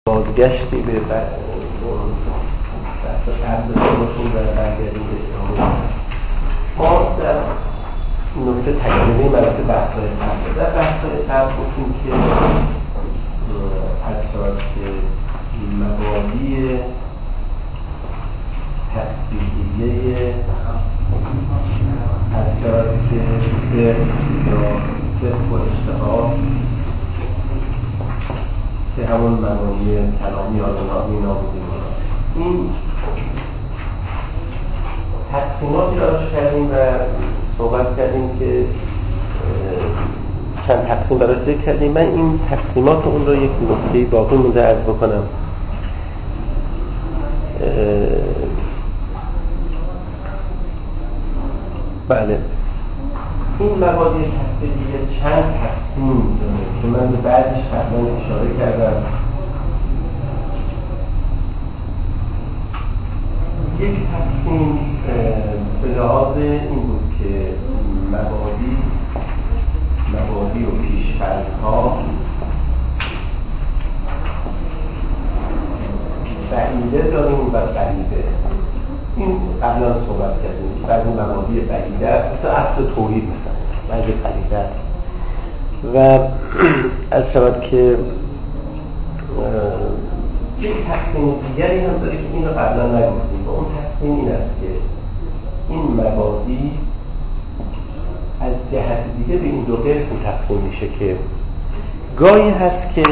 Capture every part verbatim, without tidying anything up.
بازگشتی به بحث قبل خودتون و برگردیم به ادامه. ما در نکته تکمیلی مراتب بحث‌های قبل در بحث‌های قبل گفتیم که از شاید که مبادی تصدیقیه از شاید که فقه یا فقه و اجتهاد که همون مبانی کلامی آلونامی نامودیم این تقسیماتی را کردیم و صحبت کردیم که چند تقسیم براش ذکر کردیم. من این تقسیمات اون رو یک نکته باقی مونده عرض بکنم. بله این مبادی تصدیقیه چند تقسیم داره که من به بعدش قبلا اشاره کردم. یک تقسیم به لحاظ این بود که مبادی مبادی و پیش‌فرض‌ها بعیده داریم و غریبه. این قبلا صحبت کردیم. بعضی مبادی بعیده است، مثل اصل توحید مثلا، بعضی غریبه است. و از شود که یک تقسیم دیگری هم داره که این رو قبلا نگفتیم و اون تقسیم این است که این مبادی از جهت دیگه به این دو قسم تقسیم میشه که گاهی هست که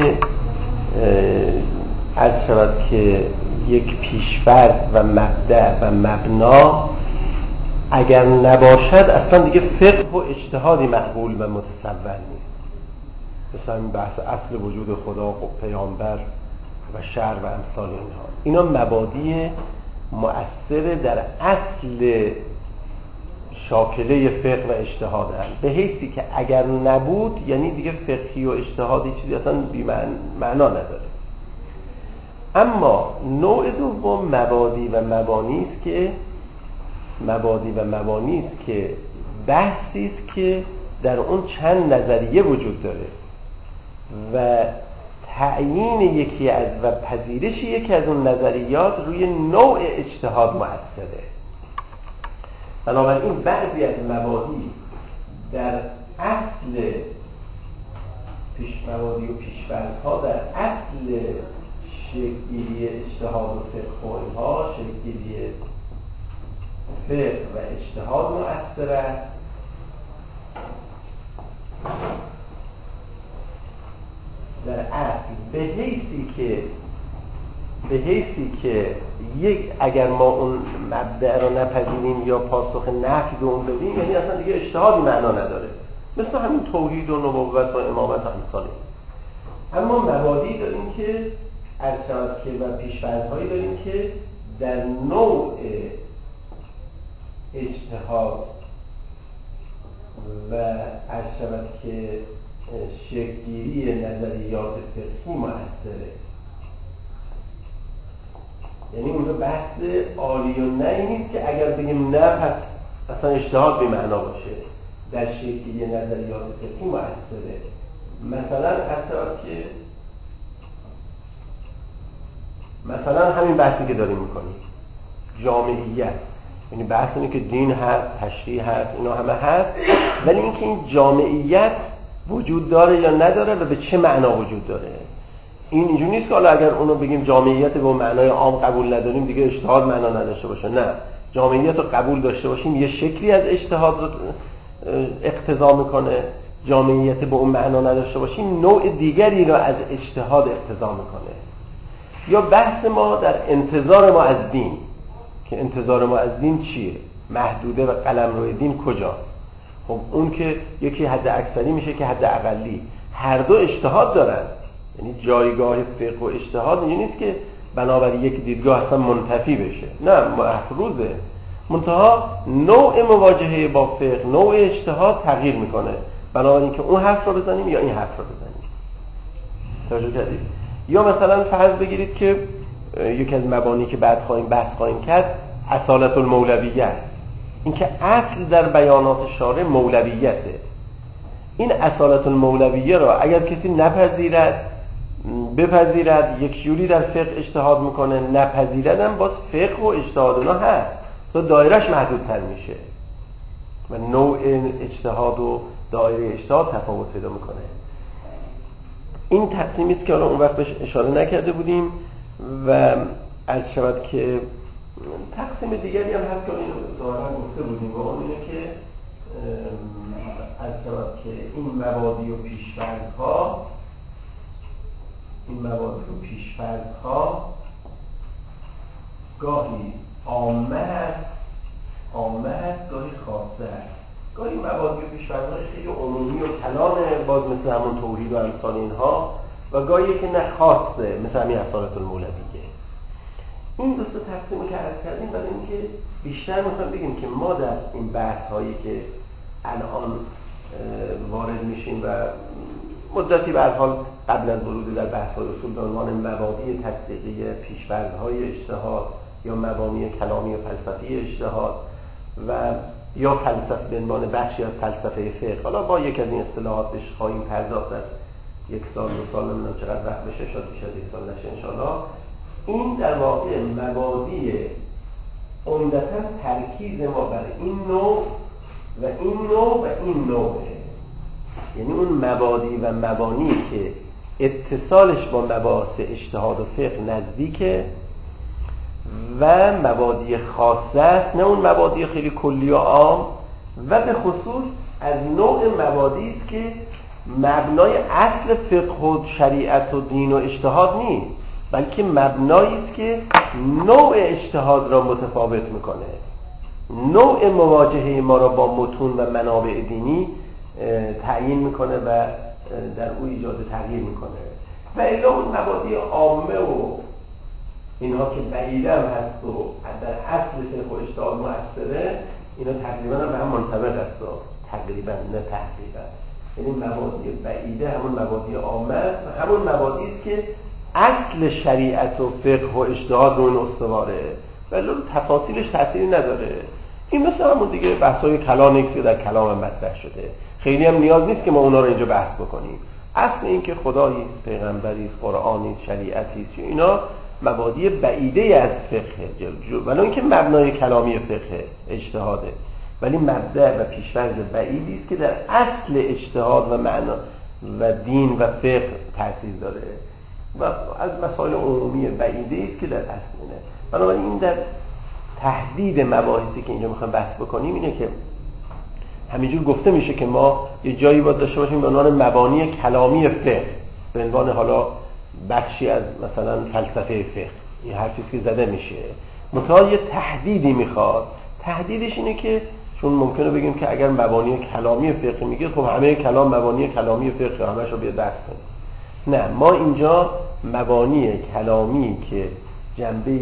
از شود که یک پیش‌فرض و مبدأ و مبنا اگر نباشد اصلا دیگه فقه و اجتهادی مقبول و متصور نیست. مثلا این بحث اصل وجود خدا و پیامبر و شرع و امثال اینها، اینا مبادی مؤثر در اصل شاکله فقه و اجتهاد هست، به حیثی که اگر نبود یعنی دیگه فقهی و اجتهادی چیزی اصلا بی معنا نداره. اما نوع دوم مبادی و مبانی است که مبادی و مبانی است که بحثی است که در اون چند نظریه وجود داره و تعیین یکی از و پذیرش یکی از اون نظریات روی نوع اجتهاد مؤثره. بنابراین بعضی از مبادی در اصل پیش مبادی و پیش‌فرض‌ها در اصل شکل‌گیری اجتهاد و فقه و اینها شکل‌گیری فقه و اجتهاد مؤثر است در اصل به حیثی که به حیثی که یک اگر ما اون مبدأ رو نپذیریم یا پاسخ نفی به اون بدیم یعنی اصلا دیگه اجتهادی معنا نداره، مثل همین توحید و نبوت و امامت و امثال. اما مبادی داریم که عرض شود که و پیش‌فرض‌هایی داریم که در نوع اجتهاد و عرض شود که شکل‌گیری نظریات فقهی مؤثره. یعنی اونجا بحث عالی و نه نیست که اگر بگیم نه پس اصلا اجتهاد بی معنا باشه، در شکل‌گیری نظریات فقهی مؤثره. مثلا عرض شود که مثلا همین بحثی که داریم میکنیم جامعیت، یعنی بحث اینه که دین هست، تشریع هست، اینا همه هست، ولی اینکه این جامعیت وجود داره یا نداره و به چه معنا وجود داره. این اینجوری نیست که حالا اگر اونو بگیم جامعیت به معنای عام قبول نداریم دیگه اجتهاد معنا نداشته باشه. نه، جامعیت رو قبول داشته باشیم یه شکلی از اجتهاد رو اقتضا میکنه، جامعیت به اون معنا نداشته باشیم نوع دیگری رو از اجتهاد اقتضا میکنه. یا بحث ما در انتظار ما از دین، که انتظار ما از دین چیه؟ محدوده و قلمرو دین کجاست؟ خب اون که یکی حد اکثری میشه که حد اقلی، هر دو اجتهاد دارن. یعنی جایگاه فقه و اجتهاد اینجا نیست که بنابراین یک دیدگاه اصلا منتفی بشه، نه، محفوظه. منتها نوع مواجهه با فقه، نوع اجتهاد تغییر میکنه، بنابراین که اون حرف رو بزنیم یا این حرف رو بزنیم. توجه کردید؟ یا مثلا فرض بگیرید که یکی از مبانی که بعد خواهیم بحث خواهیم کرد اصالت المولویه است. این که اصل در بیانات شارع مولویته. این اصالت المولویه را اگر کسی نپذیرد بپذیرد یک جوری در فقه اجتهاد میکنه، نپذیردم باز فقه و اجتهاد اونا هست، تو دایرهش محدودتر میشه و نوع اجتهاد و دایره اجتهاد تفاوت پیدا میکنه. این تقسیمی است که حالا اون وقت بهش اشاره نکرده بودیم و عرض شود که تقسیم دیگری هم هست که اینو ظاهرا گفته بودیم و اون اینه که عرض شود که این مبادی و پیش‌فرض‌ها این مبادی و پیش‌فرض‌ها گاهی عامه هست عامه هست گاهی خاصه هست. گاهی مبادی و پیش‌فرض‌های خیلی عمومی و کلانه، باز مثل همون توحید و امثال اینها، و گاهی که نه خاصه مثل همین اصالت المولویه. این دو تا تقسیمی که عرض کردیم برای اینکه بیشتر میخوایم بگیم که ما در این بحث هایی که الان وارد میشیم و مدتی به هر حال قبل از ورود در بحث های اصول به عنوان مبادی تصدیقی پیش‌فرض های اجتهاد یا مبانی کلامی و فلسفی اجتهاد و یا فلسفه به عنوان بخشی از فلسفه فقه، حالا با یک از این اصطلاحات بهش خواهیم پرداخت در یک سال دو سال نمیدونم چقدر وقت بشه، شاید بیش از یک سال نشه انشاءالله. این در واقع مبادی عمدتاً ترکیز ما بر این نوع و این نوع و این نوعه، یعنی اون مبادی و مبانی که اتصالش با مباحث اجتهاد و فقه نزدیکه و مبادی خاصه است، نه اون مبادی خیلی کلی و عام، و به خصوص از نوع مبادی است که مبنای اصل فقه و شریعت و دین و اجتهاد نیست، بلکه مبنایی است که نوع اجتهاد را متفاوت میکنه، نوع مواجهه ما را با متون و منابع دینی تعیین میکنه و در او ایجاد تغییر میکنه. و الا اون مبادی عامه و اینها که بعیده هم هست و در اصل فقه و اجتهاد مؤثره، اینا تقریبا هم به هم منطبق است، تقریبا نه تقریبا، یعنی مبادی بعیده همون مبادی عامه است و همون مبادی است که اصل شریعت و فقه و اجتهاد رو این استواره، ولی تفاصیلش تأثیری نداره. این مثل همون دیگه بحث‌های کلان است که در کلام هم مطرح شده، خیلی هم نیاز نیست که ما اونا رو اینجا بحث بکنیم. اصل این که خدایی است، پیغمبری است، قرآنی است، شریعتی است، اینا مبادی بعیده از فقه، ولی اینکه مبنای کلامی فقه اجتهاده، ولی مبدأ و پیش‌فرض بعیدی است که در اصل اجتهاد و معنا و دین و فقه تأثیر داره و از مسائل عمومی بعیده است که در اصل اینه. بنابراین این در تحدید مباحثی که اینجا میخوایم بحث بکنیم اینه که همینجور گفته میشه که ما یه جایی باید داشته باشیم به عنوان مبانی کلامی فقه، به عنوان حالا بخشی از مثلا فلسفه فقه، این حرفیست که زده میشه، منتها یه تحدیدی میخواد. تحدیدش اینه که چون ممکنه بگیم که اگر مبانی کلامی فقه میگه خب همه کلام مبانی کلامی فقه، همه شو بیاد بحث کنیم. نه، ما اینجا مبانی کلامی که جنبه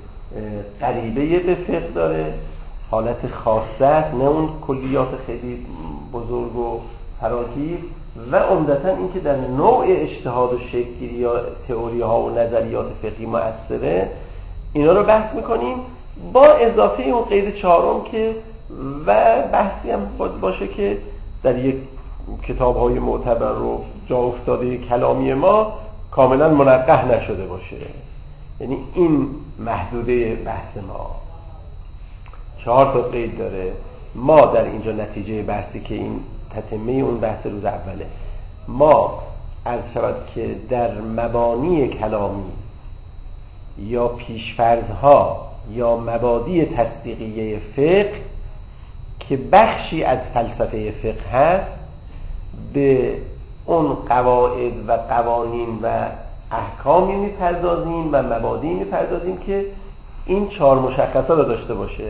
قریبه به فقه داره، حالت خاصه است، نه اون کلیات خیلی بزرگ و فراگیر، و عمدتاً این که در نوع اجتهاد و شکل‌گیری یا تئوری ها و نظریات فقهی مؤثره، اینا رو بحث میکنیم با اضافه اون قید چهارم که و بحثی هم باشه که در یک کتاب های معتبر و جا افتاده کلامی ما کاملا منقح نشده باشه. یعنی این محدوده بحث ما چهار تا قید داره. ما در اینجا نتیجه بحثی که این تتمه اون بحث روز اوله، ما عرض شود که در مبانی کلامی یا پیشفرضها یا مبادی تصدیقیه فقه که بخشی از فلسفه فقه هست، به اون قواعد و قوانین و احکامی میپردازیم و مبادی میپردازیم که این چهار مشخصه رو داشته باشه،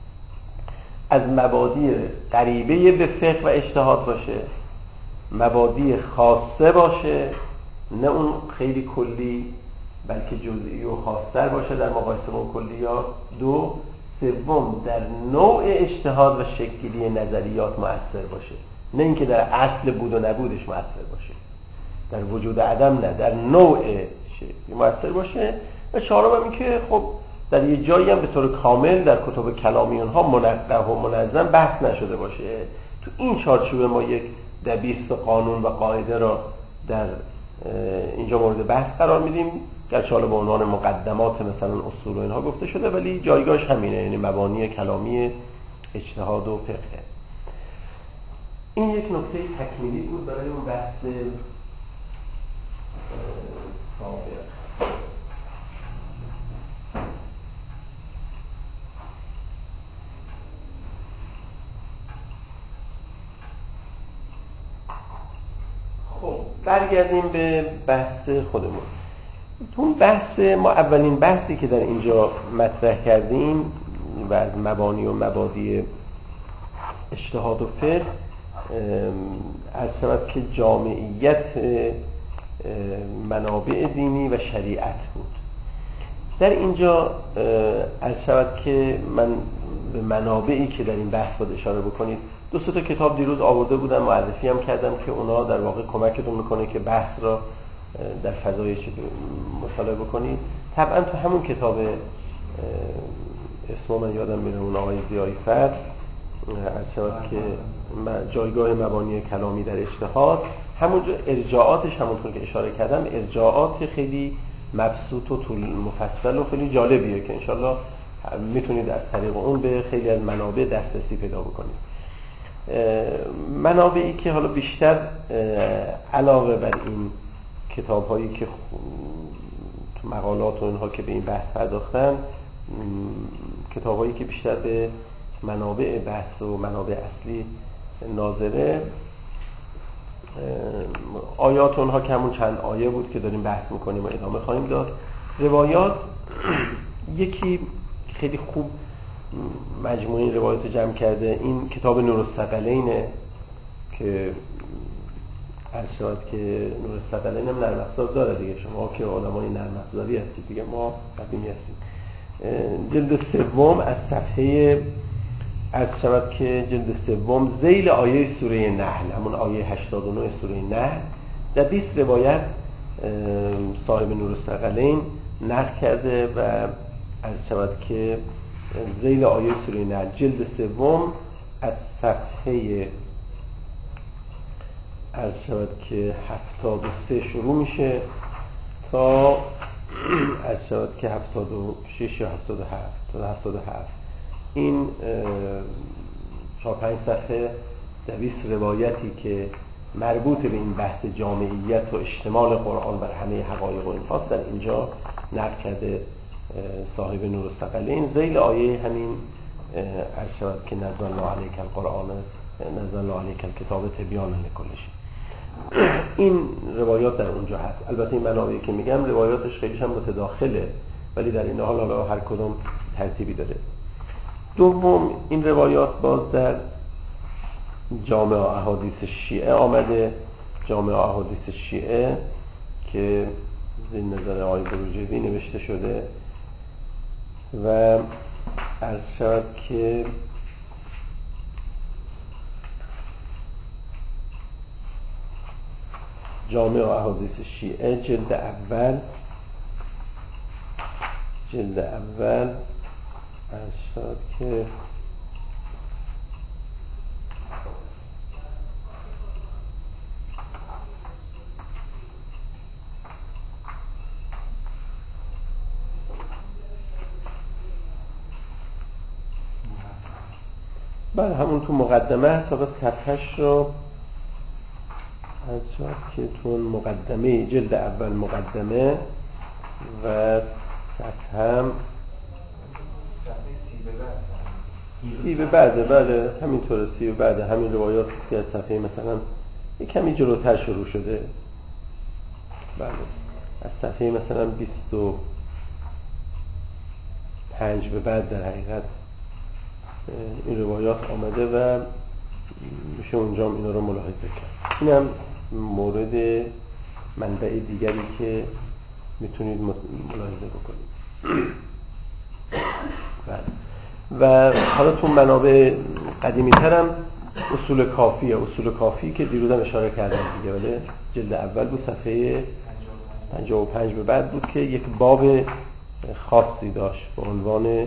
از مبادی قریبه به فقه و اجتهاد باشه، مبادی خاصه باشه، نه اون خیلی کلی بلکه جزئی و خاص‌تر باشه در مقایسه با کلی، یا دو سوم در نوع اجتهاد و شکلی نظریات مؤثر باشه، نه اینکه در اصل بود و نبودش مؤثر باشه، در وجود عدم نه، در نوع شکلی مؤثر باشه. و چهارم هم این که خب در یه جایی هم به طور کامل در کتب کلامی اونها منقح و منظم بحث نشده باشه. تو این چارچوب ما یک دبیست قانون و قاعده را در اینجا مورد بحث قرار میدیم، گرچه حالا به عنوان مقدمات مثلا اصول و اینها گفته شده، ولی جایگاهش همینه، یعنی مبانی کلامی اجتهاد و فقه. این یک نکته تکمیلی بود برای اون بحث سابق. خب برگردیم به بحث خودمون. اون بحث ما، اولین بحثی که در اینجا مطرح کردیم و از مبانی و مبادی اجتهاد و فقه عرض شود که جامعیت منابع دینی و شریعت بود. در اینجا عرض شود که من به منابعی که در این بحث باید اشاره بکنید، دو سه تا کتاب دیروز آورده بودم، معرفی هم کردم که اونا در واقع کمکتون میکنه که بحث را در فضای مطالعه بکنید. طبعا تو همون کتاب اسمو من یادم میره، اون آقای ضیایی فرد از شود که جایگاه مبانی کلامی در اجتهاد، همونجا ارجاعاتش همونطور که اشاره کردم ارجاعات خیلی مبسوط و طول مفصل و خیلی جالبیه که انشالله میتونید از طریق اون به خیلی از منابع دسترسی پیدا بکنید. منابعی که حالا بیشتر علاوه بر این کتاب هایی که تو مقالات و اینها که به این بحث پرداختن، کتاب هایی که بیشتر به منابع بحث و منابع اصلی ناظره، آیات اونها که همون چند آیه بود که داریم بحث میکنیم و ادامه خواهیم داد. روایات، یکی خیلی خوب مجموعه این روایات رو جمع کرده، این کتاب نورالثقلینه که عرض شد که نورالثقلین هم نرم افزار داره دیگه، شما که علمای نرم افزاری هستید دیگه، ما قدیمی هستیم. جلد سوم از صفحه عرض شود که جلد سوم ذیل آیه سوره نحل، همون آیه هشتاد و نه سوره نحل، در بیست روایت صاحب نورالثقلین نقل کرده و عرض شود که ذیل آیه سوره نحل جلد سوم از صفحه عرض شود که هفتاد و سه شروع میشه تا عرض شود که هفتاد و شش یا هفتاد و هفت تا هفتاد و هفت. این چهار پنج صفحه دویست روایتی که مربوط به این بحث جامعیت و اشتمال قرآن بر همه حقایق و این خاص در اینجا نقل کرده صاحب نورالثقلین. ذیل آیه همین عرض شود که نزل الله علیک القرآن نزل الله علیک الکتاب تبیانا لکل شیء. این روایات در اونجا هست. البته این منابعی که میگم روایاتش خیلیش هم متداخله، ولی در این حال حالا هر کدوم ترتیبی داره. دوم، این روایات باز در جامع احادیث شیعه آمده، جامع احادیث شیعه که زیر نظر آقای بروجردی نوشته شده و عرض شد که جامع احادیث شیعه جلد اول جلد اول عرض شد که بله همون تو مقدمه هست، آقا صفحش رو از شد که تو مقدمه جلد اول مقدمه و صفحه هم سی به بعده، بله همینطوره، سی به بعده. همین روایات که از صفحه مثلا یک کمی جلوتر شروع شده، بله از صفحه مثلا بیست و پنج به بعد در حقیقت این روایات آمده و میشه اونجا هم اینا رو ملاحظه کرد. این هم مورد منبع دیگری که میتونید ملاحظه بکنید. بله. و حالا تو منابع قدیمی ترم اصول کافیه، اصول کافی که دیروز هم اشاره کردم دیگه، بله جلد اول بود صفحه پنجاه و پنج به بعد بود که یک باب خاصی داشت به عنوان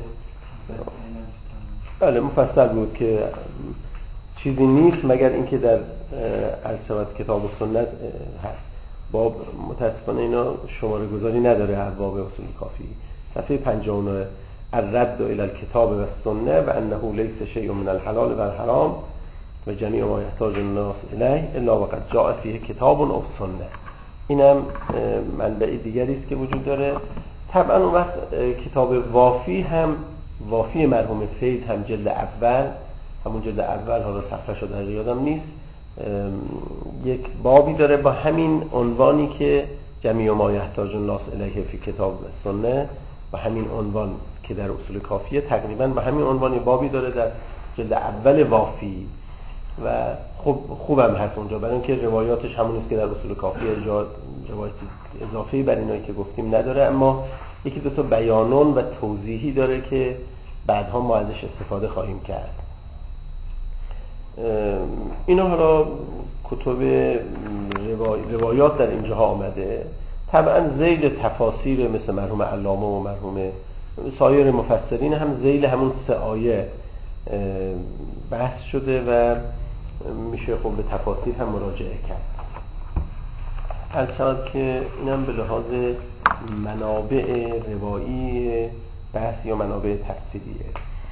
بله مفصل بود که چیزی نیست مگر اینکه در عرض شود کتاب و سنت هست. باب متاسفانه اینا شماره گذاری نداره ابواب اصول کافی. صفحه پنجاه و نه الرد الى الکتاب و السنه و انه لیس شیء من الحلال و الحرام و جمیع ما یحتاج الناس الیه الا وقد جاء فیه کتاب و سنه. اینم منبع دیگری است که وجود داره. طبعا اون وقت کتاب وافی هم وافی مرحوم فیض هم جلد اول، همون جلد اول، حالا صفحه شده دقیق یادم نیست، یک بابی داره با همین عنوانی که جمیع ما یحتاج الناس الیه فی کتاب و سنه، و همین عنوان که در اصول کافیه تقریبا با همین عنوان بابی داره در جلد اول وافی و خوب خوبم هست اونجا، برای اینکه روایاتش همون است که در اصول کافیه، جا روایت اضافه‌ای بر اینایی که گفتیم نداره، اما یکی دو تا بیانون و توضیحی داره که بعدها ما ازش استفاده خواهیم کرد. اینا حالا کتب روایات در اینجاها آمده. طبعا ذیل تفاسیر مثل مرحوم علامه و مرحوم سایر مفسرین هم ذیل همون سه آیه بحث شده و میشه خب به تفاسیر هم مراجعه کرد. از شاید که اینم به لحاظ منابع روایی بحث یا منابع تفسیریه.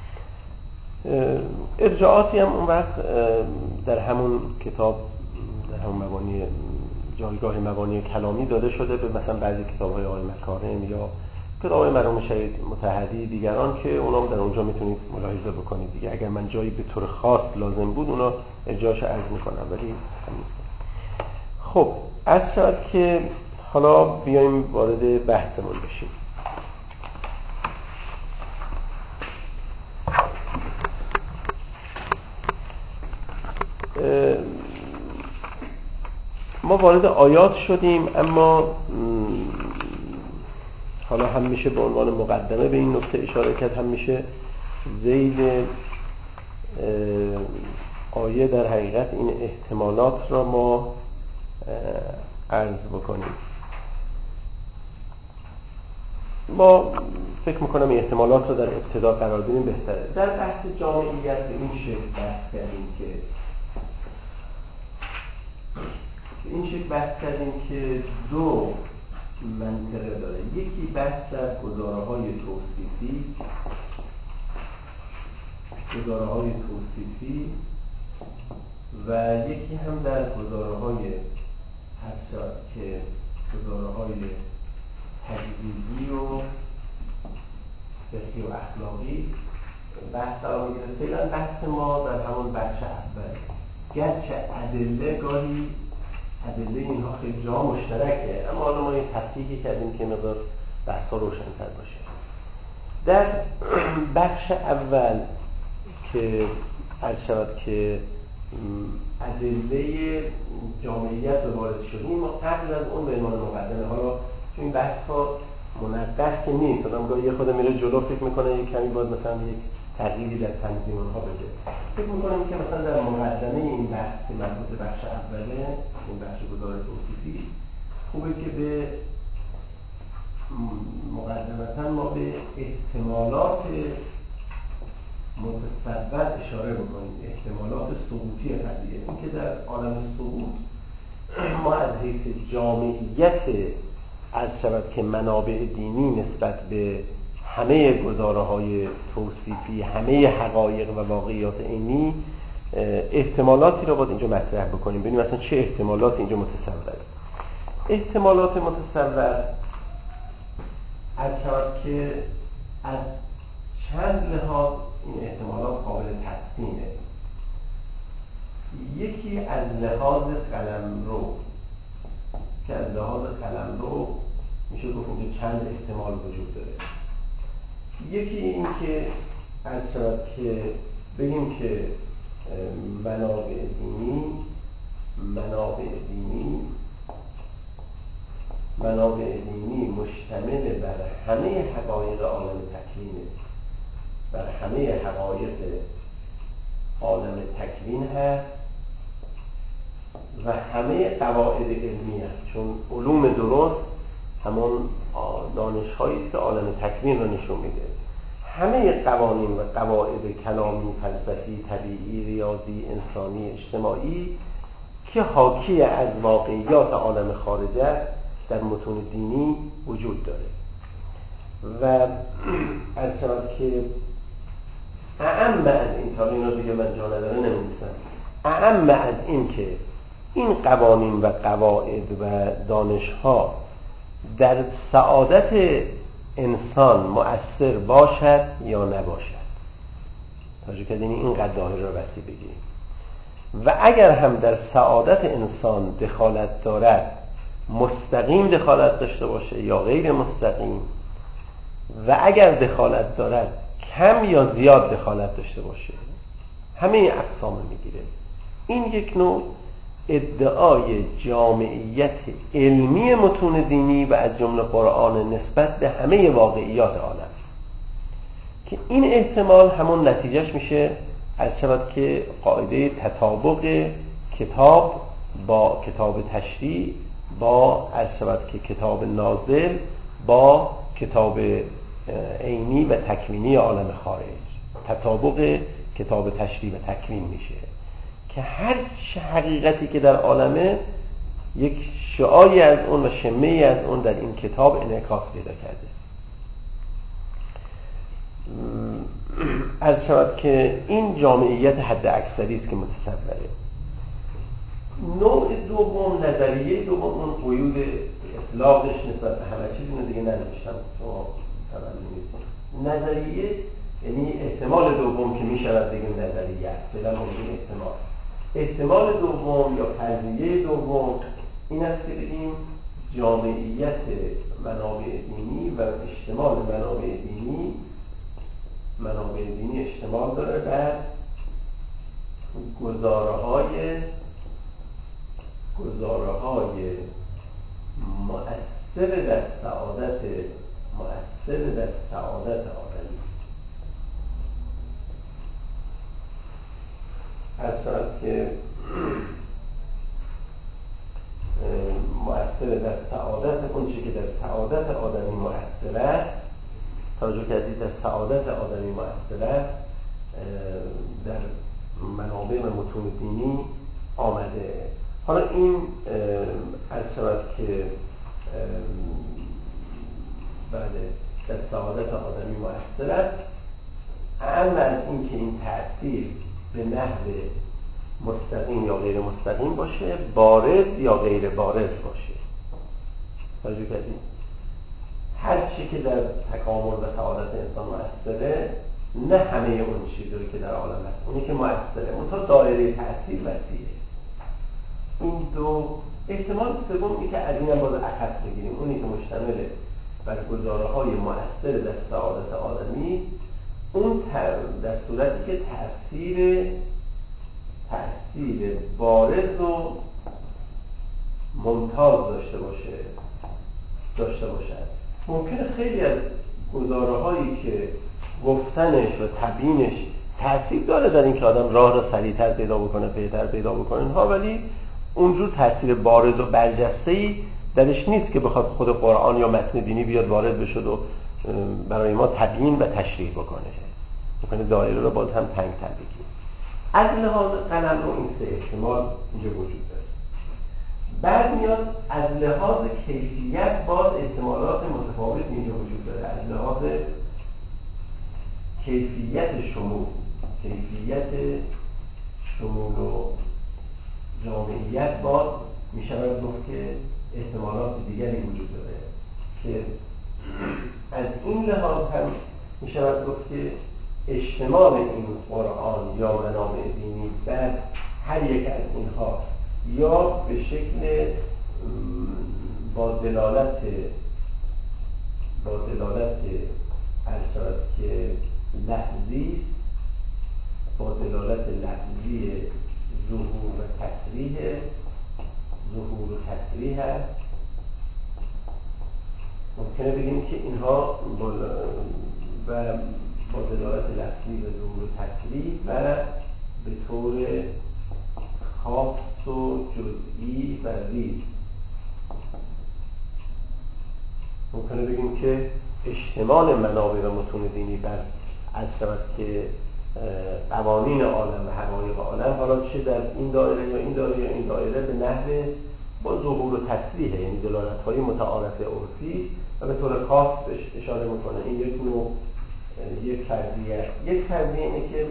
ارجاعاتی هم اون وقت در همون کتاب، در همون مبانی جایگاه مبانی کلامی داده شده به مثلا بعضی کتاب‌های آقای مکارم یا کتاب‌های مرحوم شهید مطهری دیگران که اونا در اونجا میتونید ملاحظه بکنید دیگه. اگر من جایی به طور خاص لازم بود اونا ارجاعش عرض میکنم، ولی همین. خب از شاید که حالا بیایم وارد بحثمون بشیم. ما وارد آیات شدیم، اما حالا هم میشه به عنوان مقدمه به این نکته اشاره کرد، هم میشه ذیل آیه در حقیقت این احتمالات را ما عرض بکنیم. ما فکر میکنم این احتمالات رو در ابتدا قرار بدیم بهتره. در بحث جامعیت به این شکل بحث کردیم که به این شکل بحث کردیم که دو منطقه داره. یکی بحث در گزاره‌های توصیفی گزاره‌های توصیفی و یکی هم در گزاره‌های هرچند که گزاره‌های تجویدی و فقهی و اخلاقی بحث قرار می‌گیره. فعلا بحث ما در همون بخش اول، گرچه ادله گاهی ادله اینها خیلی جا مشترکه، اما حالا ما یه تفکیکی کردیم که مقدار بحث‌ها روشن‌تر باشه. در بخش اول که عرض شود که ادله جامعیت رو وارد شدیم، ما قبل از اون به عنوان مقدمه، حالا چون این بحث‌ها منقح که نیست، آدم گاهی یه خود میره جلو فکر میکنه یک کمی باید مثلا یک تغییری در تنظیم اونها بده. فکر میکنم که مثلا در مقدمه این بحث که مربوط به بخش اوله، این بخش گزارش توصیفی، خوبه که به مقدمتا ما به احتمالات متصور اشاره بکنیم، احتمالات ثبوتی قضیه. این که در عالم ثبوت ما از حیث جامعیت عرض شود که منابع دینی نسبت به همه گزاره‌های توصیفی، همه حقایق و واقعیات عینی احتمالاتی رو باید اینجا مطرح بکنیم، ببینیم مثلا چه احتمالاتی اینجا متصوره. احتمالات متصور عرض شود که از چند لحاظ این احتمالات قابل تقسیمه. یکی از لحاظ قلمرو، که از لحاظ قلمرو میشه گفت که چند احتمال وجود داره. یکی این که عرض شود که بگیم که منابع دینی منابع دینی منابع دینی مشتمل بر همه حقایق عالم تکوینه، بر همه حقایق عالم تکوین هست و همه قواعد علمی هست، چون علوم درست همون دانش‌هایی است که عالم تکوین رو نشون میده. همه قوانین و قواعد کلامی، فلسفی، طبیعی، ریاضی، انسانی، اجتماعی که حاکی از واقعیات عالم خارج است در متون دینی وجود داره. و از شود که اعم از این، تا اینو دیگه من جا نداره نمی‌نویسم، اعم از این که این قوانین و قواعد و دانش‌ها در سعادت انسان مؤثر باشد یا نباشد. توجه کردین اینقدر دایره رو وسیع بگیریم. و اگر هم در سعادت انسان دخالت دارد، مستقیم دخالت داشته باشه یا غیر مستقیم، و اگر دخالت دارد کم یا زیاد دخالت داشته باشه، همه اقسام میگیره. این یک نوع ادعای جامعیت علمی متون دینی و از جمله قرآن نسبت به همه واقعیات عالم، که این احتمال همون نتیجهش میشه از شود که قاعده تطابق کتاب با کتاب تشریع با از شود که کتاب نازل با کتاب عینی و تکوینی عالم خارج، تطابق کتاب تشریع و تکوین میشه که هر چه حقیقتی که در عالمه یک شعاعی از اون و شمه‌ای از اون در این کتاب انعکاس پیدا کرده. از شود که این جامعیت حد اکثری است که متصوره. نوع دوم، نظریه دوم، اون قیود اطلاقش نسبت به همه چیز، اینو دیگه ننوشتم شما طبعا نمی‌دونید. نظریه یعنی احتمال دوم که میشود بگیم نظریه است، فعلا موضوع احتمال. احتمال دوم یا فرضیه دوم این است که بگیم جامعیت منابع دینی و اشتمال منابع دینی منابع دینی اشتمال داره بر گزاره‌های گزاره‌های مؤثر در سعادت مؤثر در سعادت آدمی. از شاید که مؤثر در سعادت، اون چی که در سعادت آدمی مؤثر است، توجه کردید در سعادت آدمی مؤثر است، در منابع و متون دینی آمده. حالا این از شود که بله در سعادت آدمی مؤثر است، اما از این که این تأثیر به نحو مستقیم یا غیر مستقیم باشه، بارز یا غیر بارز باشه. توجه کردید؟ هر چی که در تکامل و سعادت انسان مؤثره، نه همه اون چیزی که در عالم هست، اونی که مؤثره منتها دایره تأثیر وسیعه. این دو احتمال سوم اینه که از اینم باز اخص بگیریم، اونی که مشتمل بر گزاره‌های مؤثر در سعادت آدمی است، اون در صورتی که تأثیر تأثیر بارز و ممتاز داشته باشه داشته باشد. ممکنه خیلی از گزاره‌هایی که گفتنش و تبیینش تأثیر داره در این که آدم راه را سریع‌تر پیدا بکنه، بهتر پیدا بکنه اینها، ولی اونجور تأثیر بارز و برجسته‌ای درش نیست که بخواد خود قرآن یا متن دینی بیاد وارد بشه و برای ما تبیین و تشریح بکنه. ممکنه دایره رو باز هم تنگ‌تر بگیریم. از لحاظ قلمرو این سه احتمال اینجا وجود داره. بعد میاد از لحاظ کیفیت باز احتمالات متفاوت اینجا وجود داره. از لحاظ کیفیت شمول کیفیت شمول و جامعیت باز میشود گفت که احتمالات دیگری وجود داره که از این لحاظ هم میشود گفت که اشتمال این قرآن یا منابع دینی بر هر یک از اینها یا به شکل با دلالت با دلالت ارشاد که لفظی است، با دلالت لفظی ظهور و تصریح ظهور و تصریح است. ممکنه بگیم که اینها با و با دلالت لفظی و ظهور و تصریح و به طور خاص و جزئی و ریز. ممکنه بگیم که اشتمال منابع و متون دینی بر از شود که قوانین عالم و حقایق عالم، حالا چه در این دایره یا این دایره یا این دایره، به نحو با ظهور و تصریح، یعنی دلالت‌های متعارف عرفی و به طور خاص اشاره میکنه. این یک نوع یک فرضیه یک فرضیه اینه که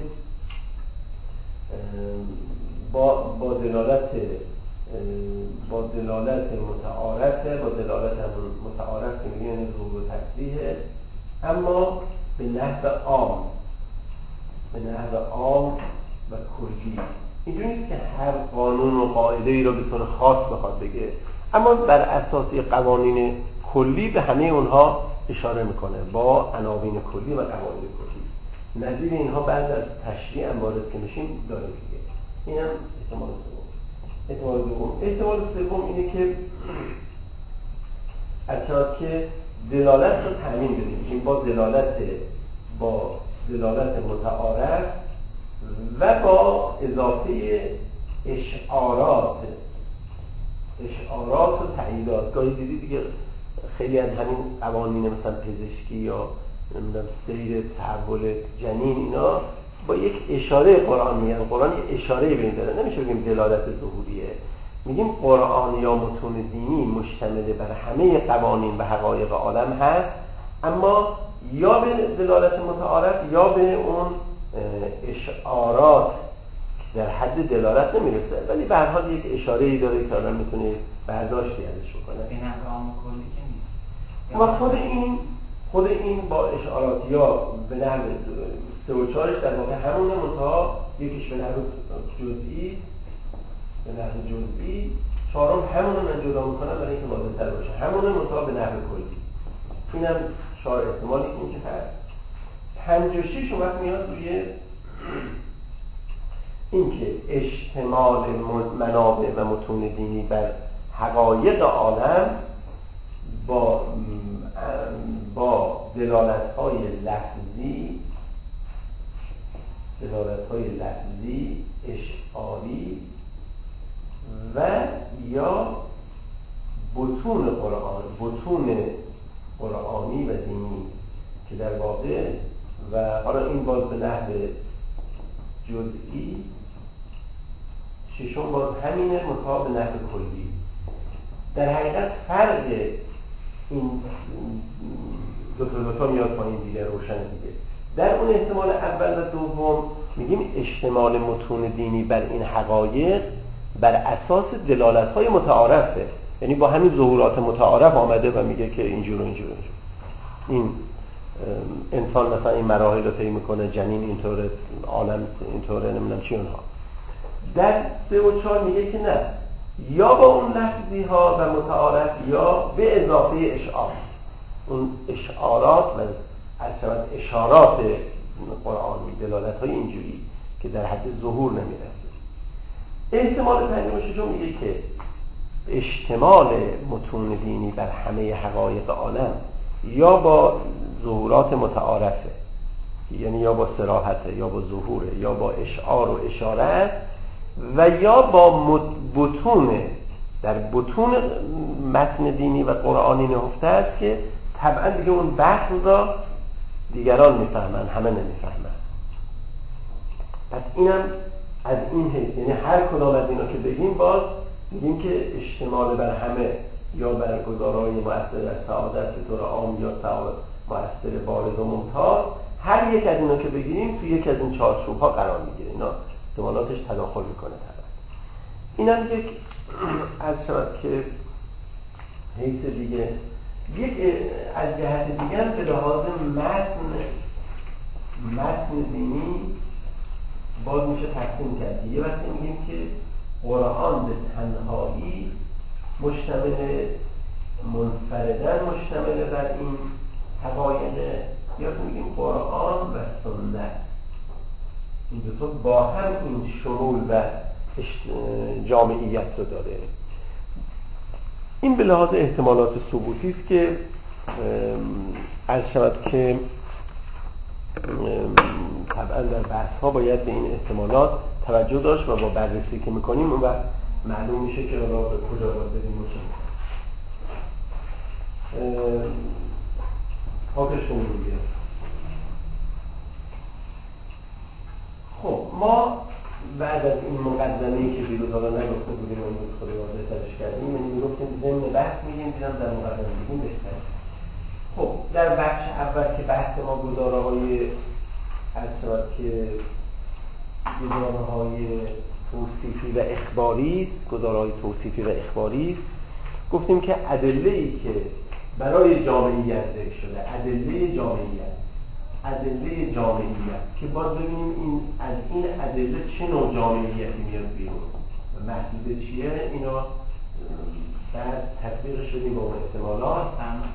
با با دلالت با دلالت متعارفه با دلالت متعارف که میگه یعنی ظهور و تصریحه، اما به نحو عام به نحو عام و کلی. اینجوری نیست که هر قانون و قاعده ای رو به طور خاص بخواد بگه، اما بر اساس قوانین کلی به همه اونها اشاره میکنه با عناوین کلی و قوانین کلی. نظیر اینها بعد از تشریح هم وارد که میشیم داره دیگه. این هم احتمال سوم. احتمال دوم احتمال سوم اینه که اصلا که دلالت رو تامین بدیم، این با دلالت با دلالت متعارف و با اضافه اشعارات اشعارات و تأییدات. گاهی دیدی دیگه خیلی از همین قوانین مثلا پزشکی یا نمیدونم سیر تحول جنین اینا با یک اشاره قرآن میگن. قرآن یک اشاره به این داره، نمیشه بگیم دلالت ظهوریه، میگیم قرآن یا متون دینی مشتمل بر همه قوانین و حقایق عالم هست، اما یا به دلالت متعارف یا به اون اشعارات در حد دلالت نمیرسه، ولی به هر حال یک اشاره‌ای داره که آدم میتونه برداشتی ازش بکنه. به نحو عام کلی که نیست. و خود این خود این با اشارات یا به نحو سه و چهارش در واقع همون منتها یکیش به نحو جزئی به نحو جزئی، چهارم همون رو من جدا میکنم برای اینکه واضح‌تر باشه، همون منتها به نحو کلی. اینم چهار احتمالی این که هست. پنج و شش وقت میاد روی اینکه اشتمال منابع و متون دینی بر حقایق عالم با با دلالت‌های لفظی دلالت‌های لفظی اشعاری و یا بطون قرآن بطون قرآنی و دینی که در واقع و حالا این باز به نحو جزئی، ششم باز همینه منتها به نحو کلی. در حقیقت فرق این دو تا دو تا میاد پایین دیگه، روشن دیگه. در اون احتمال اول و دوم میگیم اشتمال متون دینی بر این حقایق بر اساس دلالت‌های متعارفه، یعنی با همین ظهورات متعارف آمده و میگه که اینجور و اینجور اینجور این انسان مثلا این مراحل رو طی میکنه، جنین اینطوره، عالم اینطوره، نمیدونم چی اونها. در سه و چهار میگه که نه، یا با اون لفظی ها و متعارف یا به اضافه اشعار، اون اشعارات و اصلا اشارات قرآنی، دلالت های اینجوری که در حد ظهور نمیرسه. احتمال پنجم و ششم میگه که اشتمال متون دینی بر همه حقایق عالم یا با ظهورات متعارفه، یعنی یا با صراحته یا با ظهوره یا با اشعار و اشاره است، و یا با بطون در بطون متن دینی و قرآنی نهفته است که طبعا دیگه اون بحث را دیگران میفهمن، همه نمیفهمن. پس اینم از این حیث، یعنی هر کدام از اینا که بگیم باز میگیم که اشتمال بر همه یا بر گزارهای مؤثر در سعادت به طور عام یا سعادت مؤثر بارز و ممتاز، هر یک از اینا که بگیریم توی یک از این چارچوب ها قرار میگیره، اینا احتمالاتش تداخل میکنه طبعا. اینم یک از شود که حیث دیگه. یک از جهت دیگه به لحاظ متن متن دینی باز میشه تقسیم کرد. یه وقتی میگیم که قرآن به تنهایی مشتمل منفردن مشتمل بر این حقایق، یا میگیم قرآن و سنت، این دو تا با هم این شمول و جامعیت رو داره. این به لحاظ احتمالات ثبوتی است که عرض شود که طبعا در بحث ها باید به این احتمالات توجه داشت و با بررسی که میکنیم اون وقت معلوم میشه که حالا به کجا باید بریم. پاکش کنیم دیگه. خب ما بعد از این مقدمه‌ای که دیروز حالا نگفته بودیم و امروز خود واضح‌ترش کردیم، یعنی میگفتیم ضمن بحث میگیم دیدم در مقدمه بگیم بهتره. خب در بخش اول که بحث ما گزاره‌های عرض شود که گزاره‌های توصیفی و اخباری است، گزاره‌های توصیفی و اخباری است. گفتیم که ادله‌ای که برای جامعیت ذکر شده، ادله جامعیت، ادله جامعیت که باز ببینیم این از این ادله چه نوع جامعیتی میاد بیرون و محدوده چیه، اینا بعد تطبیقش بدیم با اون احتمالات.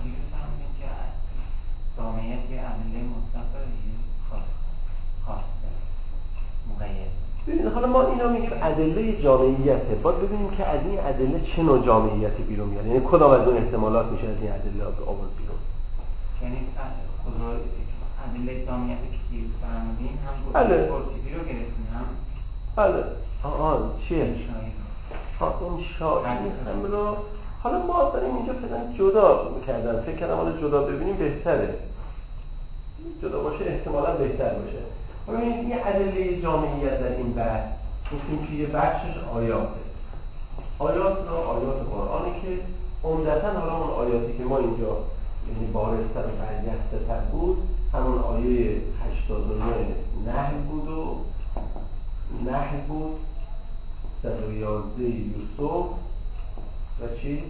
جامعیت یه ادله مطلق داره یه خاص خاص داره مقید. ببینید حالا ما اینا میگیم ادله جامعیته، باید ببینیم که از این ادله چه نوع جامعیتی بیرون میاد، یعنی کدام از اون احتمالات میشه از این ادله آورد بیرون. یعنی خدا ادله جامعیتی که دیروز فرمودین هم گزارش توصیفی رو گرفتین هم بله. آها چیه؟ ها این شاعری هم رو حالا ما داریم اینجا فعلا جدا می‌کردن، فکر کردم حالا جدا ببینیم بهتره، جدا باشه احتمالاً بهتر باشه. ببینید این ادله جامعیت در این بحث گفتیم که یه بخشش آیاته، آیات رو آیات قرآنی که عمدتاً حالا اون آیاتی که ما اینجا یعنی بارستر و برجسته‌تر بود همون آیه هشتاد و نه نحل بود و نحل بود، صد و یازده یوسف و چی؟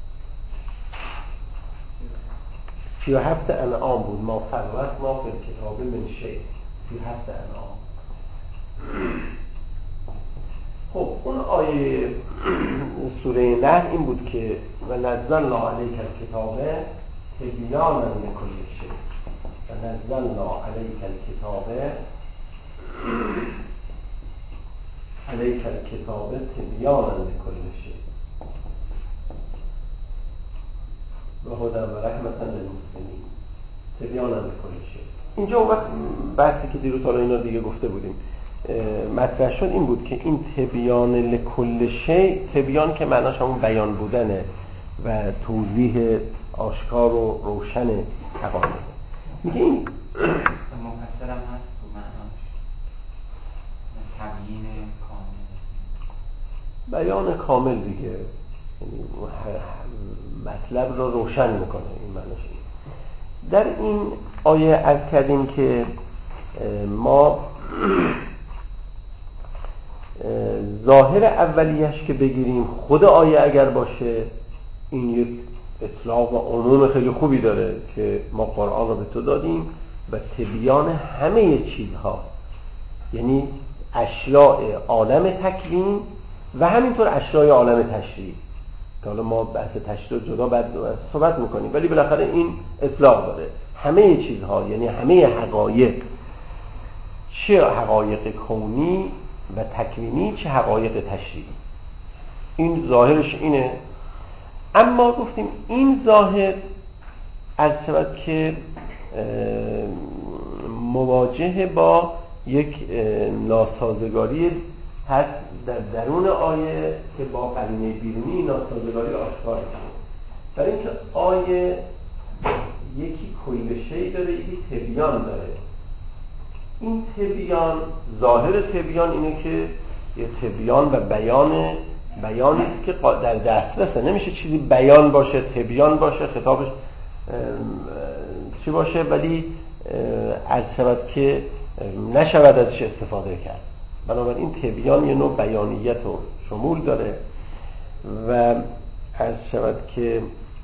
سی و هفت انعام بود، ما فرقت ما فی الکتاب من شیء، سی و هفت انعام. خب اون آیه سوره نحل این بود که و نزلنا علیک الکتاب تبیانا لکل شیء و نزلنا علیک الکتاب علیک الکتاب تبیانا لکل شیء و هدی و رحمة للمسلمین تبیانا لکل شیء. اینجا اون وقت بحثی که دیروز حالا اینا دیگه گفته بودیم مطرح شد این بود که این تبیان لکل شیء، تبیان که معناش همون بیان بودنه و توضیح آشکار و روشن حقایق. میگه این مفصل هم هست تو معناش تبیین کامل، بیان کامل دیگه، یعنی مطلب رو روشن میکنه. این معناش در این آیه عرض کردیم که ما ظاهر اولیش که بگیریم خود آیه اگر باشه این یک اطلاق و عموم خیلی خوبی داره که ما قرآن رو به تو دادیم و تبیان همه چیز هاست، یعنی اشیاء عالم تکوین و همینطور اشیاء عالم تشریع که حالا ما بحث تشریع جدا بعد صحبت میکنیم، ولی بالاخره این اطلاق داره همه چیزها، یعنی همه حقایق، چه حقایق کونی و تکوینی چه حقایق تشریعی. این ظاهرش اینه. اما گفتیم این ظاهر از شود که مواجه با یک ناسازگاری هست در درون آیه که با قرینه بیرونی ناسازگاری آشکار شده. برای اینکه آیه یکی کل شیء داره، یکی تبیان داره. این تبیان، ظاهر تبیان اینه که یه تبیان و بیان بیانی است که در دسترسه، نمیشه چیزی بیان باشه تبیان باشه خطابش چی باشه ولی عرض شود که نشود ازش استفاده کرد. بنابراین تبیان یه نوع بیانیت و شمول داره و عرض شود که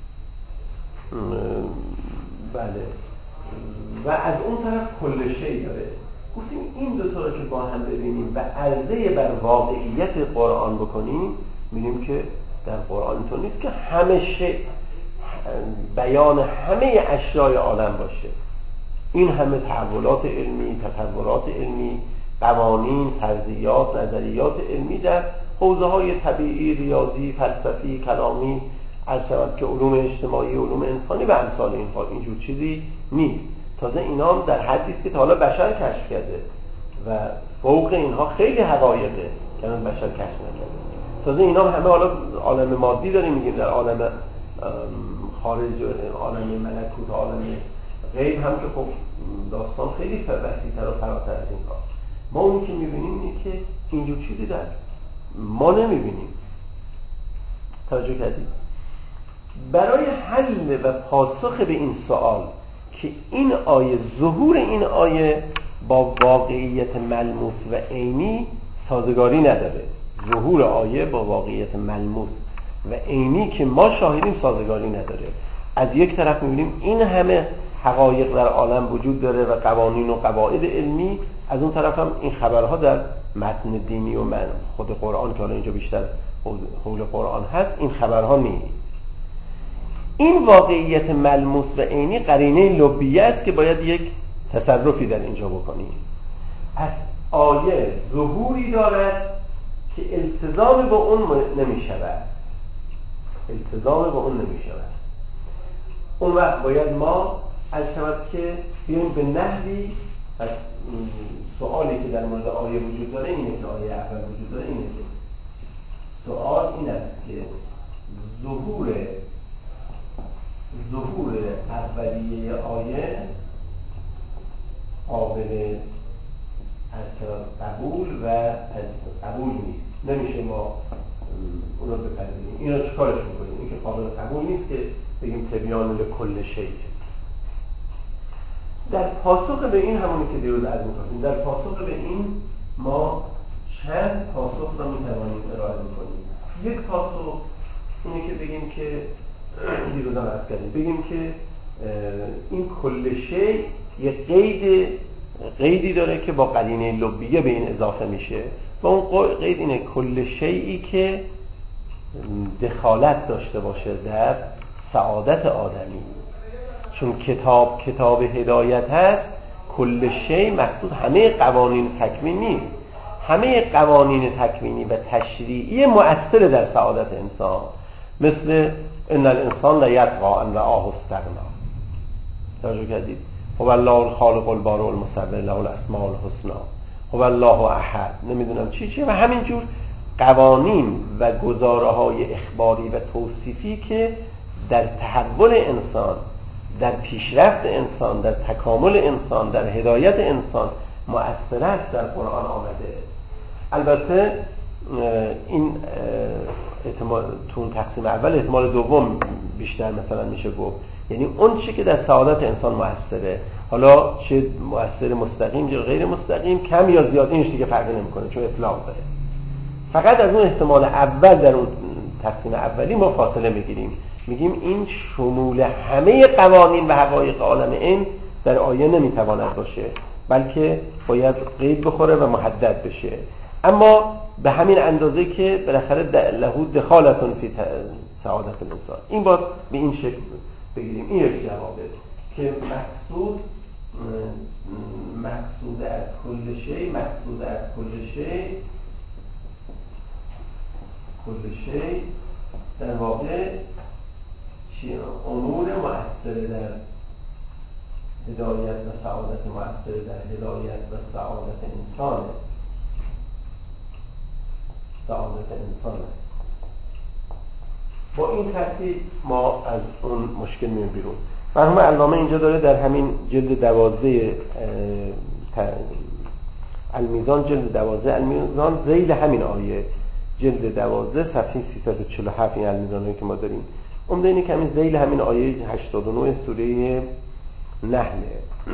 بله و از اون طرف کل شیء داره. گفتیم این دو تا رو که با هم ببینیم و عرضه بر واقعیت قرآن بکنیم می‌بینیم که در قرآن اینطور نیست که همه شیء بیان همه اشیاء عالم باشه. این همه تحولات علمی، تطورات علمی، قوانین، فرضیات، نظریات علمی در حوزه‌های طبیعی، ریاضی، فلسفی، کلامی، عرض شود که علوم اجتماعی، علوم انسانی و امثال اینها اینجور چیزی نیست. تازه اینا هم در حدی است که تا حالا بشر کشف کرده و فوق اینها خیلی حقایقه که الان بشر کشف نکرده. تازه اینا هم همه حالا عالم مادی داریم میگیم، در عالم خارج، عالم ملکوت، عالم غیب هم که خب داستان خیلی وسیع‌تر و فراتر از این کار. ما اونی که میبینیم اینه که اینجور چیزی در ما نمیبینیم. توجه کردید؟ برای حل و پاسخ به این سوال که این آیه، ظهور این آیه با واقعیت ملموس و عینی سازگاری نداره، ظهور آیه با واقعیت ملموس و عینی که ما شاهدیم سازگاری نداره. از یک طرف میبینیم این همه حقایق در عالم وجود داره و قوانین و قواعد علمی، از اون طرف هم این خبرها در متن دینی و من خود قرآن که حالا اینجا بیشتر حول قرآن هست این خبرها نیست. این واقعیت ملموس و عینی قرینه لبیه است که باید یک تصرفی در اینجا بکنیم. از آیه ظهوری دارد که التزام با اون نمی شود، التزام با اون نمی شود. اون وقت باید ما از شود که بیایم به نحوی از سوالی که در مورد آیه وجود داره اینه که آیه اول وجود داره اینه که سوال این است که ظهور ظهور اولیه آیه قابل از قبول و قبول نیست، نمیشه ما اون رو بپذیریم. این رو چکارش میکنیم؟ این که قابل قبول نیست که بگیم تبیان لکل شیء. در پاسخ به این همونی که دیروز عرض می‌کردیم، در پاسخ به این ما چند پاسخ رو میتوانیم ارائه کنیم. یک پاسخ اینه که بگیم که دیروز هم عرض کردیم، بگیم که این کل شیء یک قید قیدی داره که با قرینه لبیه به این اضافه میشه و اون قید اینه کل شیئی که دخالت داشته باشه در سعادت آدمی. چون کتاب کتاب هدایت هست، کل شیء مقصود همه قوانین تکوینی نیست، همه قوانین تکوینی و تشریعی مؤثر در سعادت انسان، مثل ان الانسان لیطغی ان رآه استغنا. توجه کردید؟ هو الله الخالق البارئ المصور له الاسماء الحسنی، هو الله احد، نمیدونم چی چی و همینجور قوانین و گزاره‌های اخباری و توصیفی که در تحول انسان، در پیشرفت انسان، در تکامل انسان، در هدایت انسان مؤثر است در قرآن آمده. البته این احتمال تو اون تقسیم اول احتمال دوم بیشتر مثلا میشه گفت، یعنی اون چی که در سعادت انسان مؤثره، حالا چه مؤثر مستقیم یا غیر مستقیم، کم یا زیاد، اینش دیگه فرقی نمیکنه چون اطلاق داره. فقط از اون احتمال اول در اون تقسیم اولی ما فاصله میگیریم، میگیم این شمول همه قوانین و حقایق عالم این در آیه نمیتواند باشه، بلکه باید قید بخوره و محدد بشه. اما به همین اندازه که بالاخره له دخالتون فی سعادت الانسان، این باید به این شکل بگیریم. این یک جوابه که مقصود مقصود از کل شیء، مقصود از کل شیء کل شیء در واقع چیه؟ امور مؤثر در هدایت و سعادت، مؤثر در هدایت و سعادت انسانه، سعادت انسانه. با این ترتیب ما از اون مشکل میایم بیرون. مرحوم علامه اینجا داره در همین جلد دوازده المیزان، جلد دوازده المیزان، ذیل همین آیه جلد دوازده صفحه سیصد و چهل و هفت، این المیزانایی که ما داریم عمده اینه که همین ذیل همین آیه هشتاد و نه سوره نحله.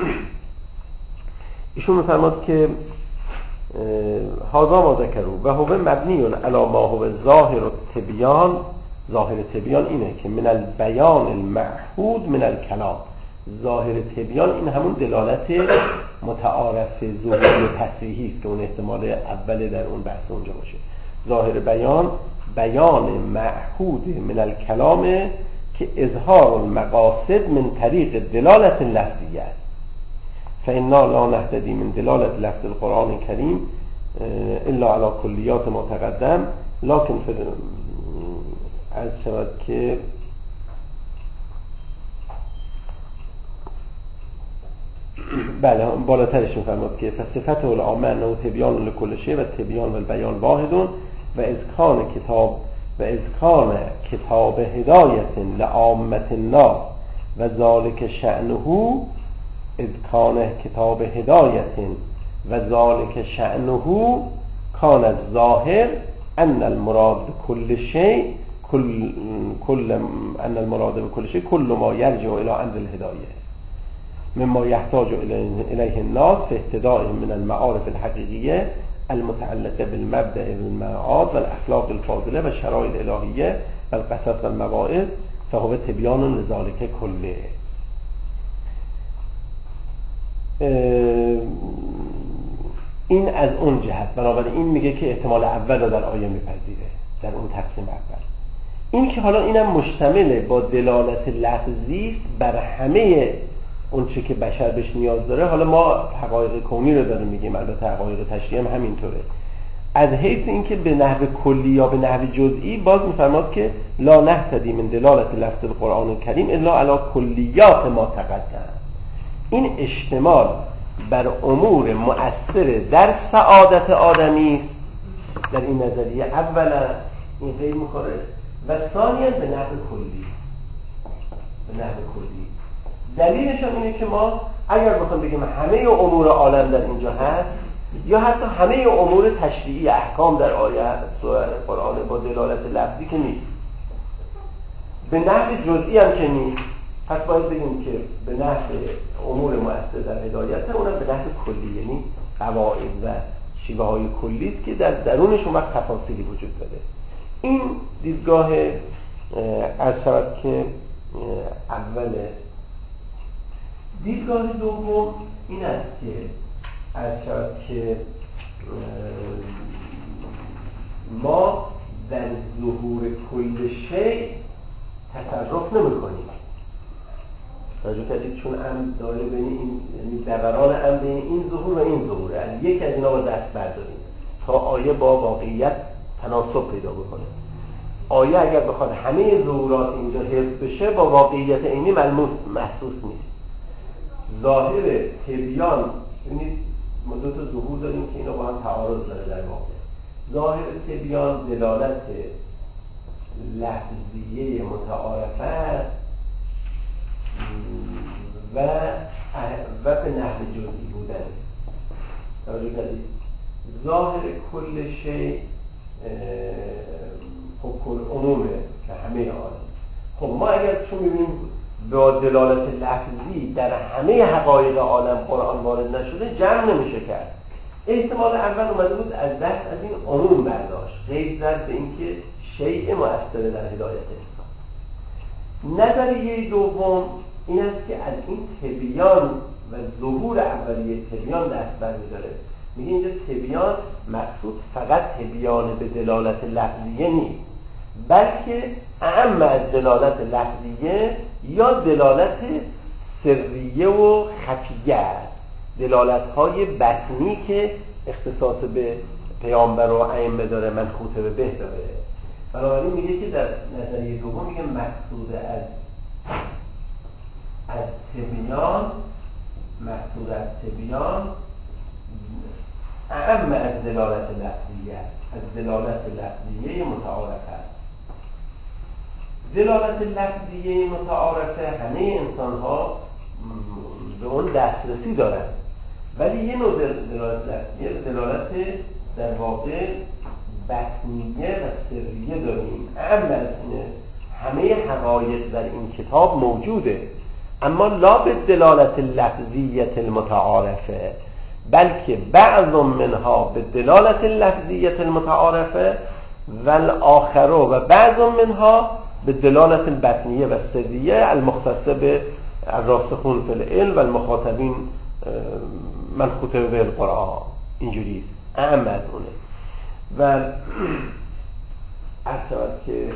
ایشون میفرماد که هذا ما ذکروا و هو مبنی علی ما هو ظاهر التبیان. ظاهر تبیان اینه که من البیان المعهود من الکلام. ظاهر تبیان این همون دلالت متعارف ظهوری و تصریحی است که اون احتمال اول در اون بحث اونجا باشه. ظاهر بیان بیان معهود من الکلام که اظهار المقاصد من طریق دلالت لفظی است. فإنا لا نهتدی من دلالت لفظ القرآن الکریم الا علی کلیات ما تقدم، لکن از شود که بله بالاترش میفرماد که فصفته العامه انه تبیان لکل شیء و تبیان و البیان واحدون و اذکان کتاب و اذکان کتاب هدایت لعامة الناس و ذالک شأنه اذکان کتاب هدایت و ذالک شأنه کان الظاهر ان المراد بكل شيء كل كل ان المراد بكل شيء كل ما يرجع الى امر الهدایه مما يحتاج الیه الناس في اهتدائهم من المعارف الحقیقیه المتعلقه بالمبدأ المعاد والاخلاق الفاضله و الشرائع الالهیه و القصص و المواعظ فهو تبیان لذالک کله. این از اون جهت، بنابراین این میگه که احتمال اول رو در آیه میپذیره در اون تقسیم اول. این که حالا اینم مشتمله با دلالت لفظی است بر همه اون چه که بشر بهش نیاز داره. حالا ما حقایق کونی رو داریم میگیم، البته حقایق تشریعی هم همینطوره. از حیث اینکه به نحو کلی یا به نحو جزئی باز میفرماد که لا نهتدی من دلالت لفظ القرآن الکریم الا علی کلیات ما تقدم. این اشتمال بر امور مؤثر در سعادت آدمی است در این نظریه. اولا این غیر میخوره و ثانیا به نحو کلی به نحو کلی. دلیلش هم اینه که ما اگر بخوام بگیم همه امور عالم در اینجا هست یا حتی همه امور تشریعی احکام در آیات قرآن با دلالت لفظی که نیست، به نحو جزئی هم که نیست، پس باید بگیم که به نحو امور مؤثر در هدایت اونم به نحو کلی، یعنی قواعد و شیوه های کلی است که در درونش اون وقت تفاصیلی وجود داره. این دیدگاه عرض شود که اوله. دیدگاه دوم این است که عرض شود که ما در ظهور کل شیء تصرف نمی کنیم. راجع کردید چون امر داره بین این، یعنی دوران امر بین این ظهور و این ظهوره، از یک از اینا با دست برداریم تا آیه با واقعیت تناسب پیدا بکنه. آیه اگر بخواد همه ظهورات اینجا حفظ بشه با واقعیت عینی ملموس محسوس نیست. ظاهر تبیان، ببینید ما دو تا ظهور داریم که اینا با هم تعارض داره در واقع. ظاهر تبیان دلالت لفظیه متعارفه است و و به نحو جزئی بودن. توجه کردید؟ ظاهر کل شیء خب کل عمومه که همه عالم. خب ما اگر چون می‌بینیم با دلالت لفظی در همه حقایق عالم قرآن وارد نشده، جمع نمیشه کرد. احتمال اول اومده بود از دست از این عموم برداشت، غیر زد به اینکه شیء مؤثر در هدایت انسان. نظریه دوم این است که از این تبیان و ظهور اولیه تبیان دست برمی‌داره. میگه اینجا تبیان مقصود فقط تبیان به دلالت لفظیه نیست، بلکه اعم از دلالت لفظیه یا دلالت سریه و خفیه است، دلالت‌های بطنی که اختصاص به پیامبر و ائمه داره، منحوت به به داره. بنابراین میگه که در نظریه دوم میگه مقصود از از تبیان مقصود از تبیان اعم از دلالت لفظیه، از دلالت لفظیه متعارفه است. دلالت لفظیه متعارفه همه انسان ها به اون دسترسی دارن، ولی یه نوع دلالت لفظیه دلالت در واقع بطنیه و سریه داریم. اعم از اینه همه حقایق در این کتاب موجوده، اما لا به دلالت لفظیت المتعارفه، بلکه بعض منها به دلالت لفظیت المتعارفه و الاخر و بعض منها به دلالت البطنیه و سریه المختصه به الراسخون فی العلم و المخاطبین من خطبه به القرآن. اینجوریست، اهم از اونه. و عرض شود که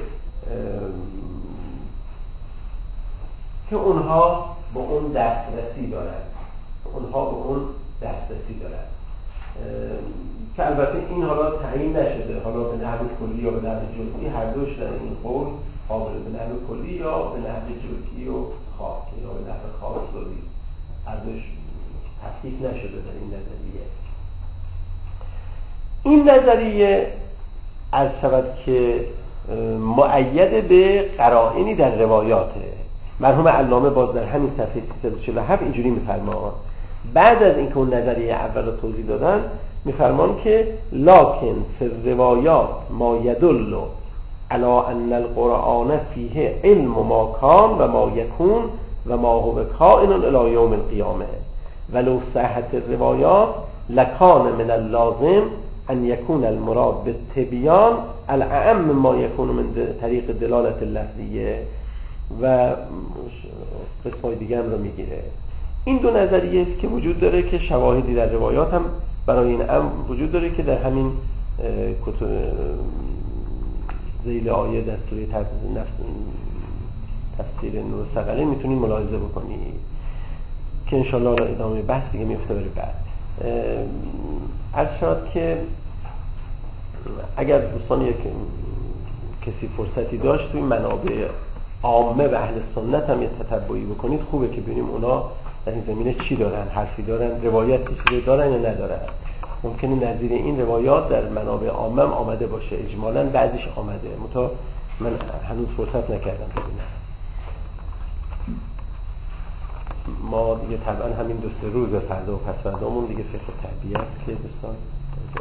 که اونها به اون دسترسی دارن، اونها به اون دسترسی دارن که البته این حالا تعیین نشده، حالا به نحو کلی یا به نحو جزئی، هر دوش در این قول قابل به نحو کلی یا به نحو جزئی و خاص یا به نحو خاص داری، هر دوش تفکیک نشده در این نظریه. این نظریه عرض شود که مؤید به قرائنی در روایاته. مرحوم علامه باز در همین صفحه سیصد و چهل و هفت اینجوری می‌فرماید: بعد از اینکه اون نظریه اول رو توضیح دادن میفرمان که لکن فی الروایات ما یدل علی ان القرآن فیه علم ما کان و ما یکون و ما هو کائن الی یوم القیامه ولو صحت الروایات لکان من اللازم ان یکون المراد بالتبیان الاعم ما یکون من طریق دلالت لفظیه و قسمای دیگه هم رو میگیره. این دو نظریه است که وجود داره که شواهدی در روایات هم برای این امر وجود داره که در همین کتب ذیل آیه در سوره نفس تفسیر نور ثقلین میتونید ملاحظه بکنید که انشالله ادامه بحث دیگه میفته برای بعد. عرض شد که اگر دوستان یک کسی فرصتی داشت توی منابع عامه و اهل سنت هم یه تتبعی بکنید خوبه که ببینیم اونا در این زمینه چی دارن، حرفی دارن، روایتی چیزی دارن یا ندارن. ممکنه نظیر این روایات در منابع عامه هم آمده باشه، اجمالاً بعضیش آمده، متا من هنوز فرصت نکردم ببینم. ما دیگه طبعا همین دو سه روز فردا و پس فردامون دیگه فقه تربیه است که دوستان